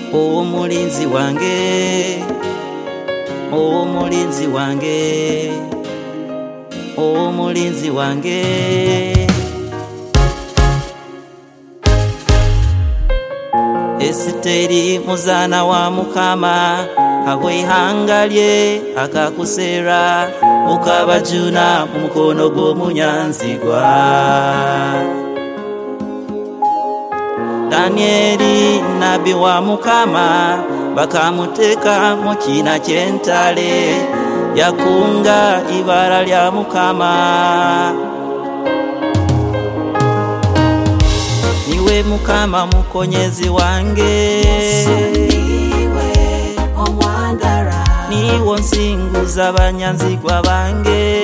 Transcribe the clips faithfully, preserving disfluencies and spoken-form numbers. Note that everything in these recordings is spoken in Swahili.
Omulinzi wange, omulinzi wange, omulinzi wange. Esiteri muzana wa Mukama, agwehangalye akakusera, ukabajuna mu mukono gw'omunyanzigwa. Danieli nabi wa Mukama, bakamuteka mu kina ky'entale, yakunga ibara lya Mukama. Niwe Mukama mukonyezi wange, niwe omwagara, niwo nsinguza abanyanzigwa bange.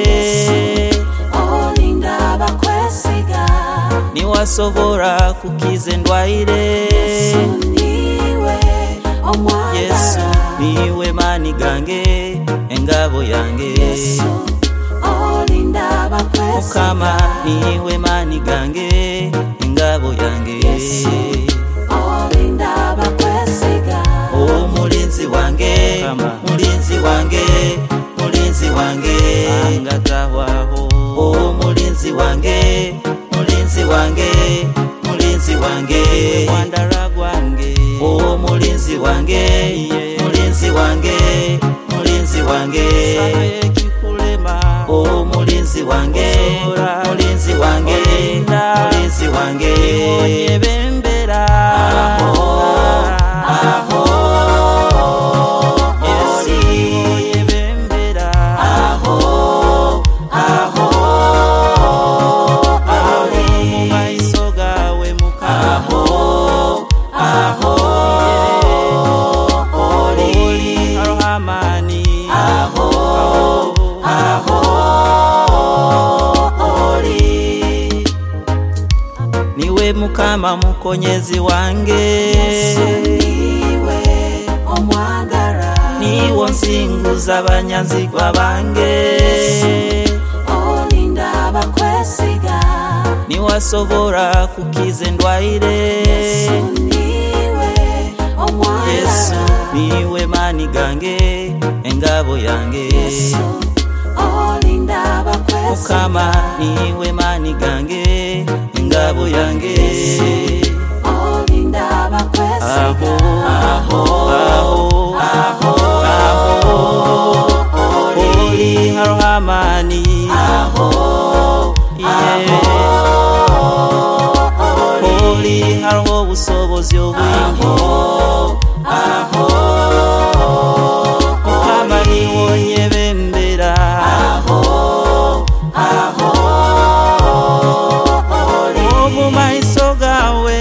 olinda bakwesiga, niwasobora kukiza endwaire. niwe omwagara, Yesu niwe mani gange, engabo yange. olinda bakwesiga, Mukama niwe mani gange, engabo yange. olinda bakwesiga, Omulinzi wange, mulinzi wange, mulinzi wange, angatahwaho. Omulinzi wange, mulinzi wange, mulinzi wange, wandara gwange. Omulinzi wange, mulinzi wange, mulinzi wange, sabe kikulema. Omulinzi wange, mulinzi wange, mulinzi wange, onyebembera. Aho, aho, Yesu onyebembera. Aho, aho, aho, mumaiso gawe Mukama. Aho, aho, oli Arohamani. Aho, aho, oli. Niwe Mukama mukonyezi wange, niwe omwagara, niwo nsinguza abanyanzigwa bange. olinda bakwesiga, niwasobora kukiza endwaire. niwe omwagara, Yesu niwe mani gange, engabo yange. olinda bakwesiga, Mukama niwe mani gange, engabo yange. olinda bakwesiga, Aho, aho, aho, aho, oli Arohamani. Aho, yeah. Oli hariho obusobozi obwingi. Aho, Mukama niwe onyebembera. Aho, aho, omu maiso gawe.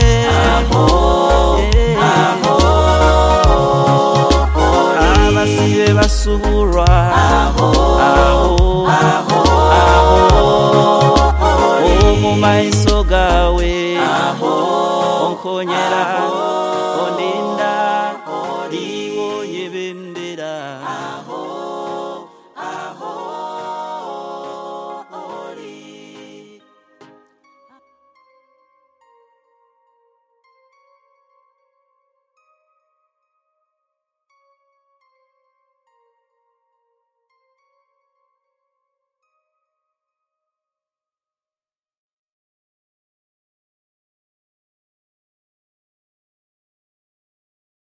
Abasibe basuburwa. Aho, aho, omu maiso gawe. Onkonyera.